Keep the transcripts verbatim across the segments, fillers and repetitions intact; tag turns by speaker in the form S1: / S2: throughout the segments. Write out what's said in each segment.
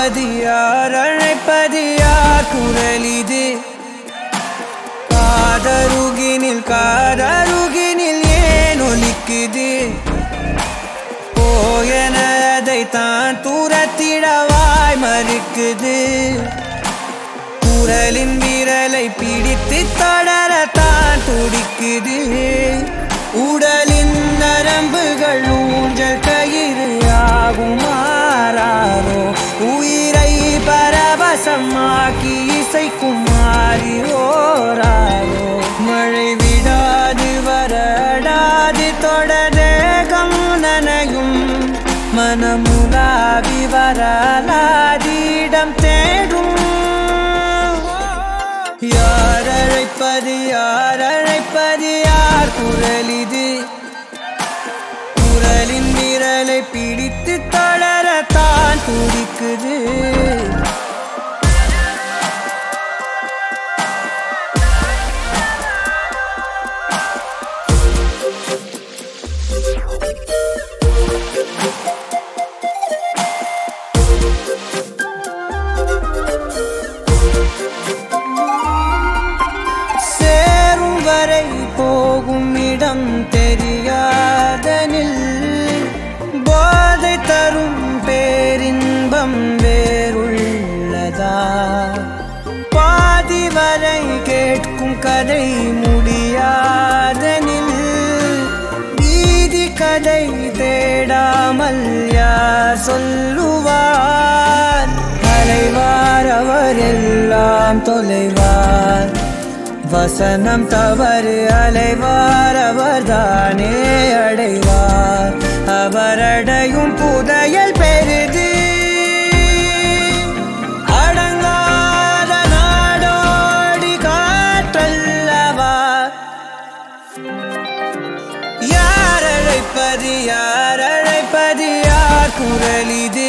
S1: அழைப்பது யார் அழைப்பது யார் குரல் இது காதருகினில் காதருகினில் ஏன் ஒலிக்குது போயன அதை தான் தூரத்திடவாய் மறுக்குது குரலின் விரலை பிடித்து தொடரத்தான் துடிக்குது உடலின் நரம்புகள் ஊஞ்சல் கயிறு ஆகும் மாறாரோ உயிரை பரவசமாக்கி இசைக்கும் மாறி ஓராரோ மழை விடாது வரடாது தொடரேகம் நனையும் மனமுலாவி வரலாதிடம் தேடும் யார் அழைப்பது யார் அழைப்பது யார் குரல் இது குரலின் விரலை பிடித்து தொடரத்தான் துடிக்குது போகும் இடம் தெரியாதனில் போதை தரும் பேரின்பம் வேறுள்ளதா பாதி வரை கேட்கும் கதை முடியாதனில் வீதி கதை தேடாமல் யார் சொல்லுவார் அலைவார் அவர் எல்லாம் தொலைவார் வசனம் தவறு அலைவார் அவர்தானே அடைவார் அவரடையும் புதையல் பெரிது அடங்காத நாடோடி காற்றல்லவா யார் அழைப்பது யார் அழைப்பது யார் குரல் இது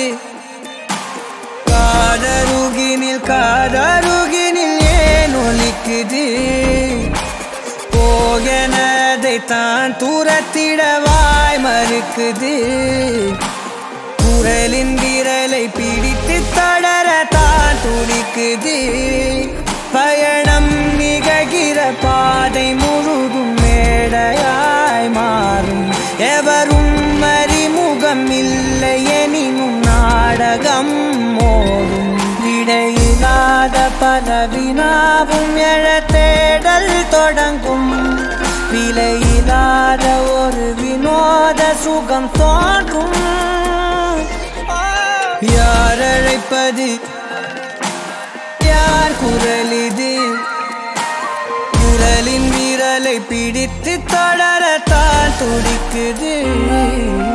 S1: காதருகினில் காதருகினில் ஏன் ஒலிக்குது போகனதை தான் தூரத்திடவாய் மறுக்குது குரலின் விரலை பிடித்து தொடர தான் துடிக்குது பயணம் நிகழ்கிற பாதை முழுதும் மேடையாய் மாறும் எவரும் அறிமுகம் இல்லை எனினும் நாடகம் மோதும் விடையில்லாத பல வினாவும் எழ தேடல் தொடங்கும் விலையில்லாத ஒரு வினோத சுகம் தோன்றும் யார் அழைப்பது யார் குரல் இது குரலின் விரலை பிடித்து தொடரத்தான் துடிக்குது